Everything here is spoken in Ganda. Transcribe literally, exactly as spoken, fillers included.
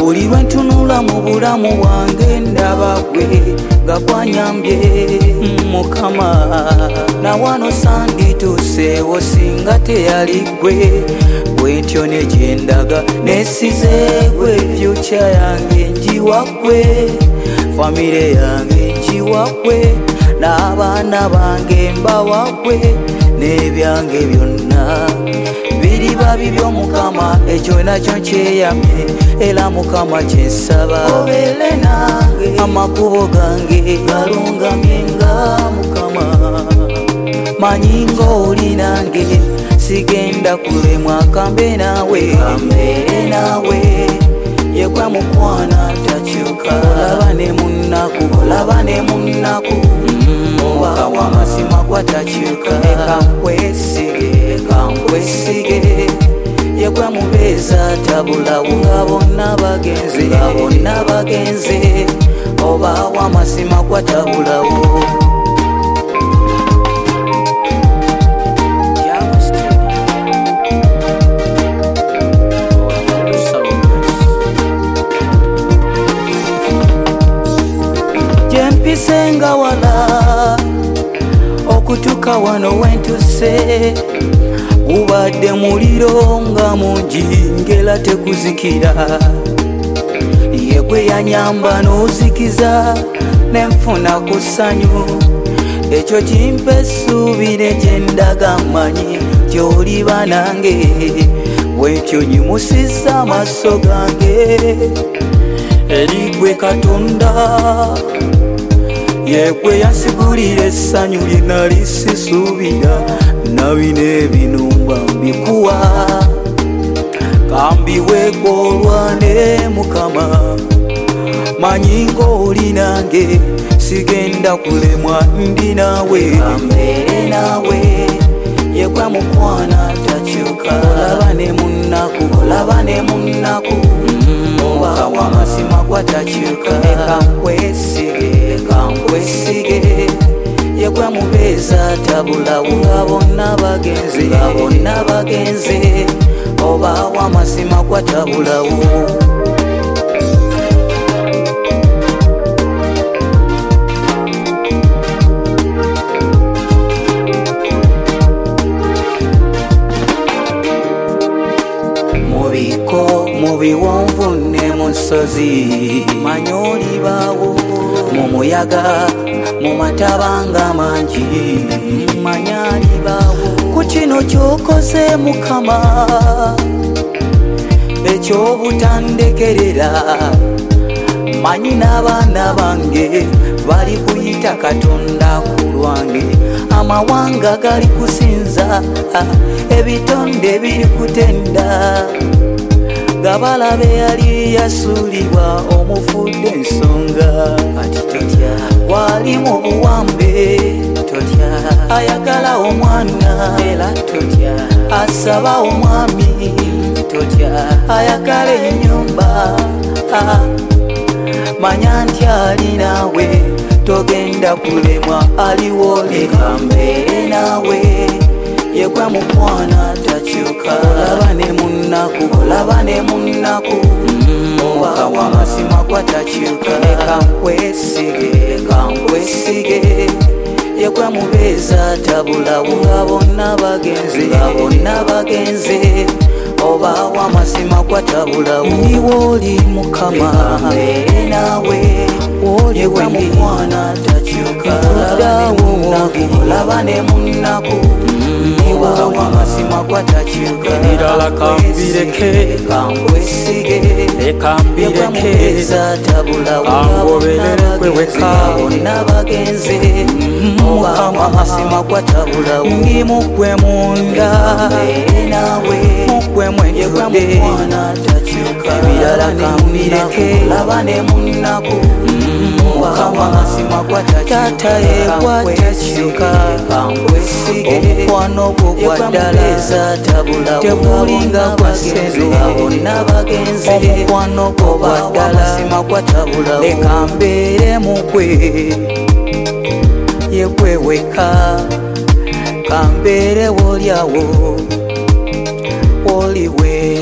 buli lwe ntunula mu bulamu bwange ndaba gwe nga gwanyambye Mukama na wano sandituuseewo singa teyali gwe bwentyo ne gye ndaga nesize gwe fyucha yange njiwa gwe famire yange njiwa gwe n'abaana bange mbawa gwe n'ebyange byonna biriba bibyo Mukama ekyo nakyo nkyeyamye era Mukama kyensaba obeere nange amakubo gange galungamye nga Mukama manyi ng'oli nange sigenda kulemwa kambe nawe kambeere nawe yegwe mukwana takyuka olaba ne munnaku olaba ne munnaku oba w'amazima gwatakyuka leka nkwesige leka nkwesige yegwe mubeeza tabulawo nga bonna bagenze nga bonna bagenze oba w'amazima gwatabulawo Senga wala okutuka wano wentuse ubadde muliro nga mungi ngera tekuzikira yegwe yanyamba n'ozikiza nenfuna ku ssanyu ekyo kimpa essuubi ne gye ndaga mmanyi gy'oliba nange bwentyo nyimusizza amaaso gange eri gwe Katonda yegwe yansigulira essanyu lye nali sisuubira nabino ebinumba mbikuwa kambiweeko olwane Mukama manyi ng'oli nange sigenda kulemwa ndi naawe kambeere naawe yegwe mukwana takyuka olaba ne munnaku olaba ne munnaku oba w'amazima gwatakyuka leka nkwesige leka nkwesige yegwe mubeeza tabulawo nga bonna bagenze nga bonna bagenze oba w'amazima gwatabulawo mubiwonvu ne munsozi manyoli bawo mu muyaga mu matabanga mangi manyali bawo ku kino kyokoze Mukama ekyobutandekerera manyi n'abaana bange bali kuyita Katonda ku lwange amawanga gali kusinza ebitonde biri kutenda gabalabe yali yasuulibwa omufudde ensonga ati totya wali mu buwambe totya ayagala omwana era totya asaba omwami totya ayagala ennyumba manya nti ali naawe togenda kulemwa aliwo leka mbeere naawe yegwe mukwana takyuka olaba ne munnaku olaba ne munnaku oba w'amazima gwatakyuka leka nkwesige leka nkwesige yegwe mubeeza tabulawo nga bonna bagenze nga bonna bagenze oba w'amazima gwatabulawo ndiwo oli Mukama mbeere naawe yegwe mukwana takyuka olaba ne munnaku oba w'amazima gwatakyuka Nirala kambireke kankwesige leka mbireke kangoberere kwe weka bonna bagenze oba w'amazima gwatabulawo ndi mugwe munda mbeere naawe mugwe mwentudde ebirala kambireke olaba ne munnaku tata yegwatakyuka omukwano gwo gwaddala tegulinga gwa ssente omukwano gwo gwaddala leka mbeere mugwe yegwe weka kambeere woolyawo oli we